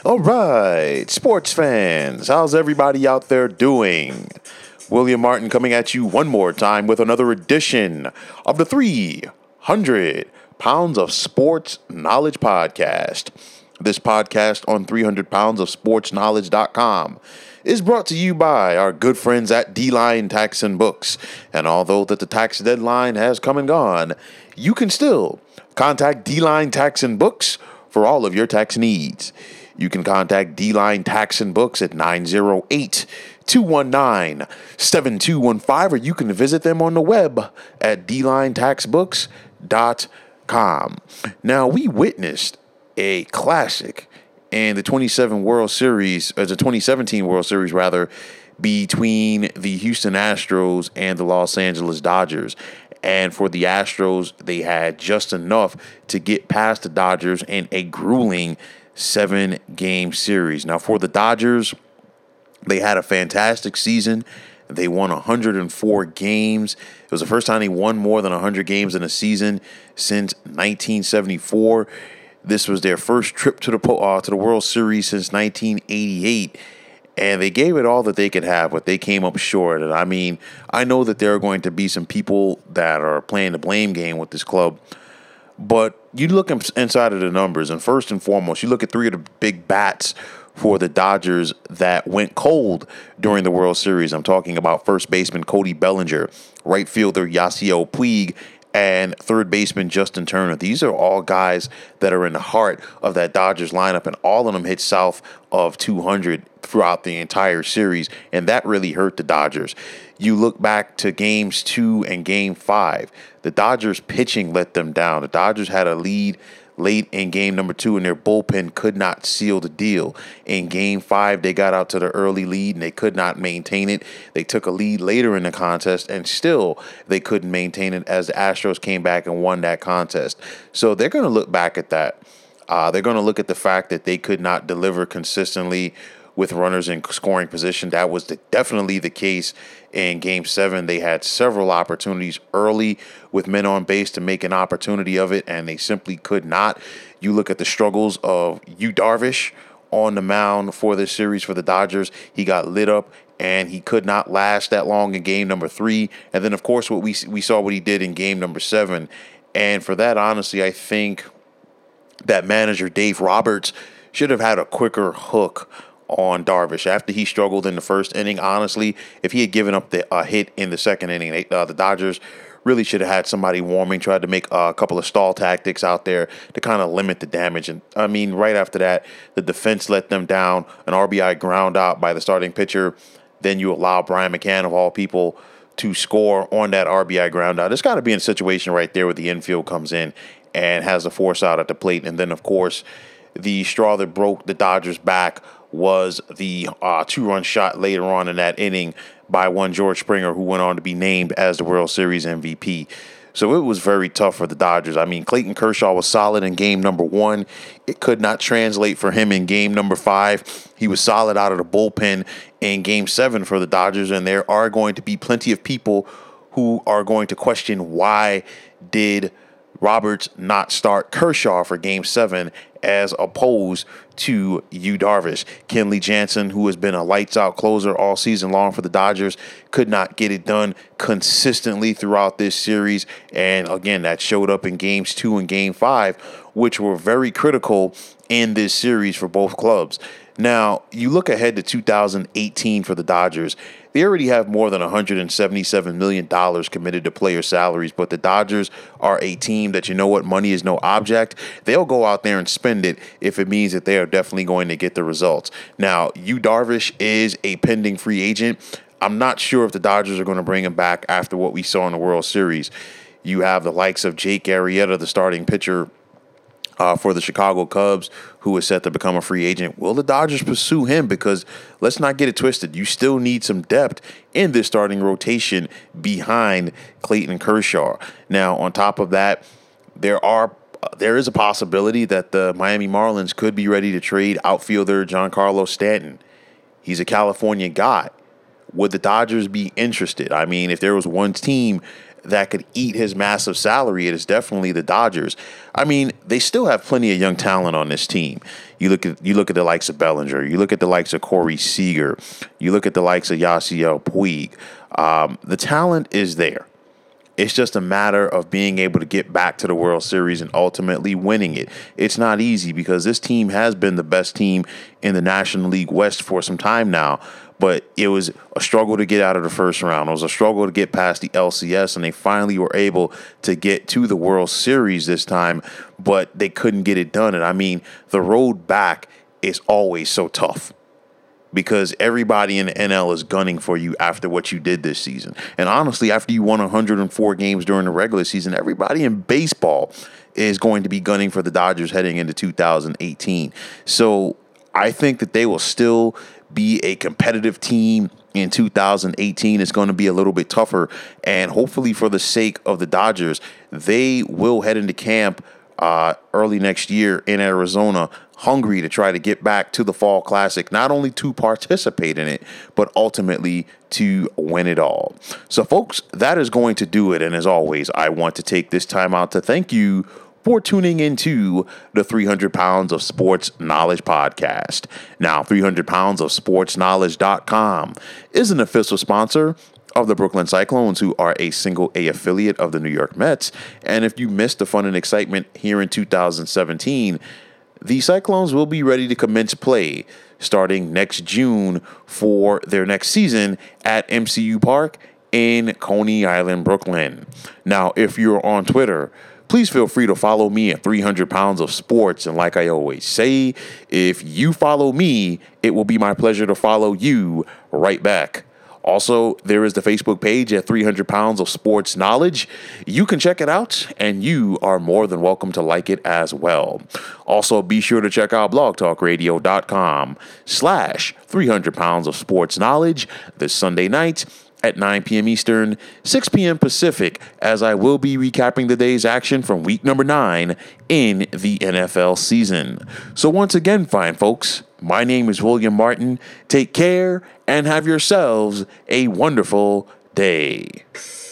All right, sports fans, how's everybody out there doing? William Martin coming at you one more time with another edition of the 300 Pounds of Sports Knowledge Podcast. This podcast on 300 pounds of sports knowledge.com is brought to you by our good friends at D-Line Tax and Books. And although that the tax deadline has come and gone, you can still contact D-Line Tax and Books for all of your tax needs. You can contact D-Line Tax and Books at 908-219-7215, or you can visit them on the web at dlinetaxbooks.com. Now, we witnessed a classic in the 2017 World Series between the Houston Astros and the Los Angeles Dodgers. And for the Astros, they had just enough to get past the Dodgers in a grueling 7-game series. Now, for the Dodgers, they had a fantastic season. They won 104 games. It was the first time they won more than 100 games in a season since 1974. This was their first trip to the World Series since 1988. And they gave it all that they could have, but they came up short. And I mean, I know that there are going to be some people that are playing the blame game with this club. But you look inside of the numbers, and first and foremost, you look at three of the big bats for the Dodgers that went cold during the World Series. I'm talking about first baseman Cody Bellinger, right fielder Yasiel Puig, and third baseman Justin Turner. These are all guys that are in the heart of that Dodgers lineup, and all of them hit south of 200 throughout the entire series, and that really hurt the Dodgers. You look back to Games 2 and Game 5. The Dodgers pitching let them down. The Dodgers had a lead late in Game number 2, and their bullpen could not seal the deal. In Game 5, they got out to the early lead, and they could not maintain it. They took a lead later in the contest, and still they couldn't maintain it as the Astros came back and won that contest. So they're going to look back at that. They're going to look at the fact that they could not deliver consistently with runners in scoring position. That was definitely the case in Game 7. They had several opportunities early with men on base to make an opportunity of it, and they simply could not. You look at the struggles of Yu Darvish on the mound for this series for the Dodgers. He got lit up, and he could not last that long in Game number 3. And then, of course, we saw what he did in Game number 7. And for that, honestly, I think that manager Dave Roberts should have had a quicker hook on Darvish after he struggled in the first inning. Honestly, if he had given up a hit in the second inning, the Dodgers really should have had somebody warming, tried to make a couple of stall tactics out there to kind of limit the damage. And I mean, right after that, the defense let them down, an RBI ground out by the starting pitcher. Then you allow Brian McCann, of all people, to score on that RBI ground out. It's got to be in a situation right there where the infield comes in and has a force out at the plate. And then, of course, the straw that broke the Dodgers' back was the 2-run shot later on in that inning by one George Springer, who went on to be named as the World Series MVP. So it was very tough for the Dodgers. I mean, Clayton Kershaw was solid in Game number 1. It could not translate for him in Game number 5. He was solid out of the bullpen in Game 7 for the Dodgers, and there are going to be plenty of people who are going to question why did Roberts not start Kershaw for Game 7 as opposed to Yu Darvish. Kenley Jansen, who has been a lights-out closer all season long for the Dodgers, could not get it done consistently throughout this series. And again, that showed up in Games 2 and Game 5, which were very critical in this series for both clubs. Now, you look ahead to 2018 for the Dodgers. They already have more than $177 million committed to player salaries, but the Dodgers are a team that, you know what, money is no object. They'll go out there and spend it if it means that they are definitely going to get the results. Now, Yu Darvish is a pending free agent. I'm not sure if the Dodgers are going to bring him back after what we saw in the World Series. You have the likes of Jake Arrieta, the starting pitcher for the Chicago Cubs, who is set to become a free agent. Will the Dodgers pursue him? Because let's not get it twisted. You still need some depth in this starting rotation behind Clayton Kershaw. Now, on top of that, there is a possibility that the Miami Marlins could be ready to trade outfielder Giancarlo Stanton. He's a California guy. Would the Dodgers be interested? I mean, if there was one team that could eat his massive salary, it is definitely the Dodgers. I mean, they still have plenty of young talent on this team. You look at the likes of Bellinger. You look at the likes of Corey Seager. You look at the likes of Yasiel Puig. The talent is there. It's just a matter of being able to get back to the World Series and ultimately winning it. It's not easy because this team has been the best team in the National League West for some time now, but it was a struggle to get out of the first round. It was a struggle to get past the LCS, and they finally were able to get to the World Series this time, but they couldn't get it done. And I mean, the road back is always so tough, because everybody in the NL is gunning for you after what you did this season. And honestly, after you won 104 games during the regular season, everybody in baseball is going to be gunning for the Dodgers heading into 2018. So I think that they will still be a competitive team in 2018. It's going to be a little bit tougher. And hopefully for the sake of the Dodgers, they will head into camp early next year in Arizona, hungry to try to get back to the Fall Classic, not only to participate in it, but ultimately to win it all. So, folks, that is going to do it. And as always, I want to take this time out to thank you for tuning into the 300 Pounds of Sports Knowledge podcast. Now, 300 Pounds of Sports Knowledge.com is an official sponsor of the Brooklyn Cyclones, who are a single A affiliate of the New York Mets. And if you missed the fun and excitement here in 2017, the Cyclones will be ready to commence play starting next June for their next season at MCU Park in Coney Island, Brooklyn. Now, if you're on Twitter, please feel free to follow me at 300 Pounds of Sports. And like I always say, if you follow me, it will be my pleasure to follow you right back. Also, there is the Facebook page at 300 Pounds of Sports Knowledge. You can check it out, and you are more than welcome to like it as well. Also, be sure to check out blogtalkradio.com/300 Pounds of Sports Knowledge this Sunday night at 9 p.m. Eastern, 6 p.m. Pacific, as I will be recapping the day's action from week number 9 in the NFL season. So once again, fine folks, my name is William Martin. Take care and have yourselves a wonderful day.